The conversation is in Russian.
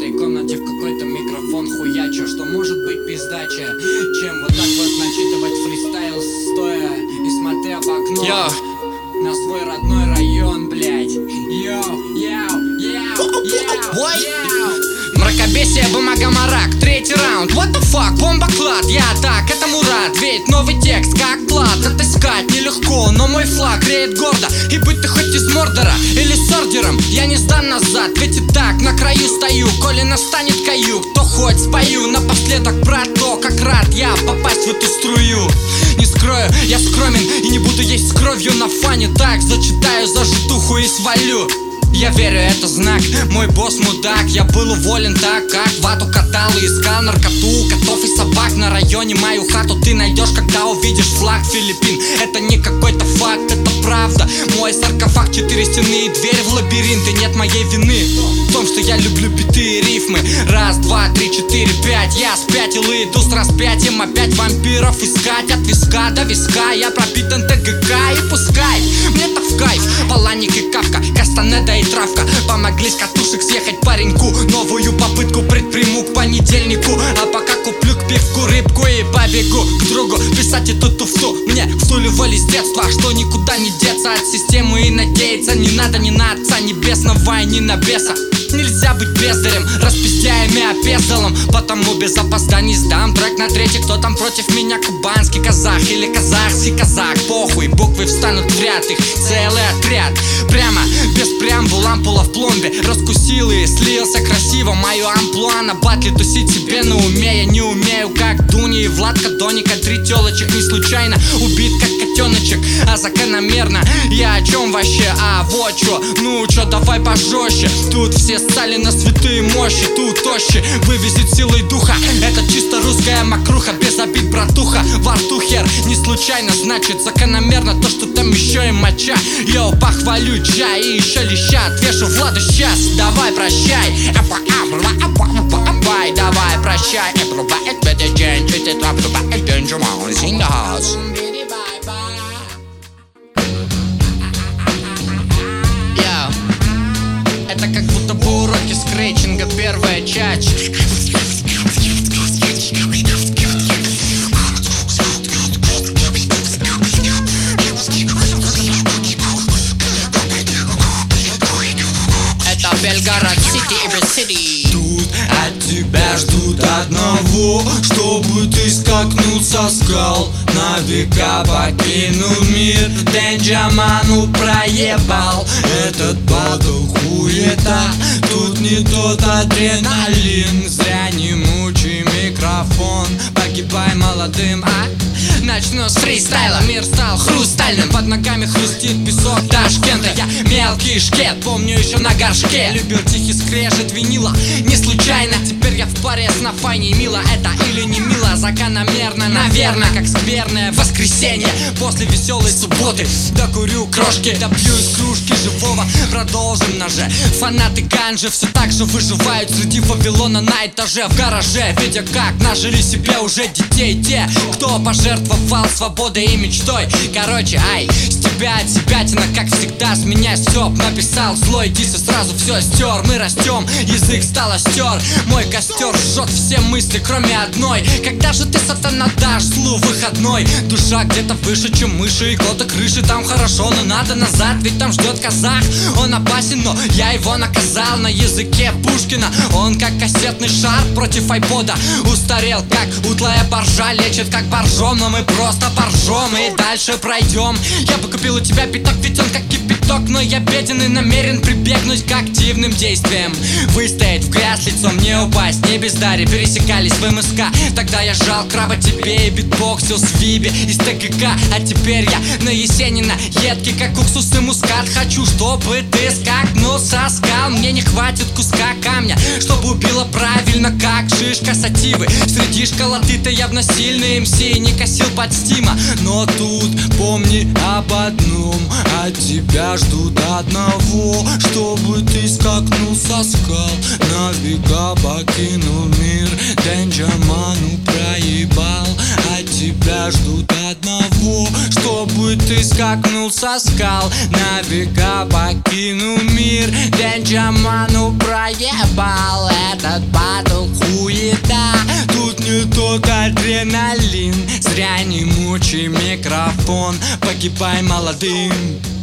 своей комнате в какой-то микрофон хуячу. Что может быть пиздаче, чем вот так вот начитывать фристайл, стоя и смотря в окно на свой родной район, блять. Мракобесие, бумага, марак, третий раунд. What the fuck, бомба-клад, я так, этому рад. Ведь новый текст, как клад, отыскать нелегко, но мой флаг греет гордо. И будь ты хоть из Мордора или с ордером, я не сдам назад, ведь и так на краю стою. Коли настанет каюк, то хоть спою напоследок про то, как рад я попасть в эту струю. Не скрою, я скромен и не буду есть с кровью на фане. Так зачитаю за житуху и свалю. Я верю, это знак, мой босс мудак. Я был уволен так, как вату катал и искал наркоту, котов и собак. На районе мою хату ты найдешь, когда увидишь флаг Филиппин. Это не какой-то факт, это правда. Мой саркофаг, 4 стены и дверь в лабиринт. И нет моей вины в том, что я люблю биты и рифмы. Раз, два, три, четыре, пять. Я спятил и иду с распятием опять вампиров искать. От виска до виска я пропитан ТГК. И пускай мне-то в кайф Паланик и Кавка, Кастанеда и Травка помогли с катушек съехать пареньку. Новую попытку предприму к понедельнику. А пока куплю к пивку рыбку и побегу к другу писать эту туфту. Мне втуливали с детства, что никуда не деться от системы и надеяться не надо ни на Отца Небесного и ни на беса. Нельзя быть бездарем, распиздяями опездалом. Потому без опозданий сдам трек на третий. Кто там против меня, кубанский казах или казахский казах? Похуй, буквы встанут в ряд, их целый отряд. Прямо, без преамбул, ампула в пломбе. Раскусил и слился красиво. Мою амплуа на батле тусить себе на уме. Я не умею, как Дуни и Владка Доника. 3 телочек не случайно убит, как котеночек, а закономерно. Я о чем вообще? А вот чё, ну чё, давай пожестче. Тут все ссали на святые мощи, тут тощи вывезет силой духа. Это чисто русская мокруха, без обид, братуха. Во рту хер, не случайно, значит закономерно то, что там еще и моча. Йоу, похвалю чай и еще леща отвешу Владу сейчас. Давай прощай, давай прощай. Это как будто бы уроки скретчинга, первая часть. Это Белгород Сити, Эври-Сити. Тут от тебя ждут одного, чтобы ты скакнул со скал. На века покинул мир, Денджаману проебал. Этот батл хуета, тут не тот адреналин. Зря не мучай микрофон, погибай молодым, Начну с фристайла, мир стал хрустальным. Под ногами хрустит песок Ташкента. Я мелкий шкет, помню еще на горшке. Любил тихий скрежет винила, не случайно. Теперь я в паре с Нафаней. Мило это или не мило, закономерно, наверное, как скверное воскресенье после веселой субботы. Докурю крошки, допью из кружки живого. Продолжим ноже. Фанаты ганжи все так же выживают среди Вавилона на этаже в гараже. Видя как нажили себе уже детей те, кто пожертвовал свободой и мечтой. Короче, с тебя от себятина, как всегда, с меня стёб. Написал злой дис и сразу все стер. Мы растем, язык стал остер. Мой костер жжет все мысли, кроме одной. Когда же ты, сатана, дашь злу выходной? Душа где-то выше, чем мыши и кота крыши. Там хорошо, но надо назад, ведь там ждет казах. Он опасен, но я его наказал на языке Пушкина. Он как кассетный шар против айпода. Устарел, как утлая боржа, лечит как боржом. Но мы просто поржем и дальше пройдем. Я бы купил у тебя пятак, ведь он как кипяток. Но я беден и намерен прибегнуть к активным действиям. Выстоять в грязь лицом, не упасть, не бездари. Пересекались в МСК, тогда я жал краба тебе и битбоксил с Виби из ТГК. А теперь я на Есенина, едкий как уксусный мускат. Хочу, чтобы ты скакнул со скал. Мне не хватит куска камня, чтобы убило правильно, как шишка сативы. Среди школоты-то явно сильный МС, не косил под стима. Но тут помни об одном, от тебя ждут одного, чтобы ты скакнул со скал. На века покинул мир, Денджаману проебал. От тебя ждут одного, чтобы ты скакнул со скал. На века покинул мир, Денджаману проебал. Это Этот батл хуета. Тут не только адреналин. Зря не мучай микрофон, погибай молодым.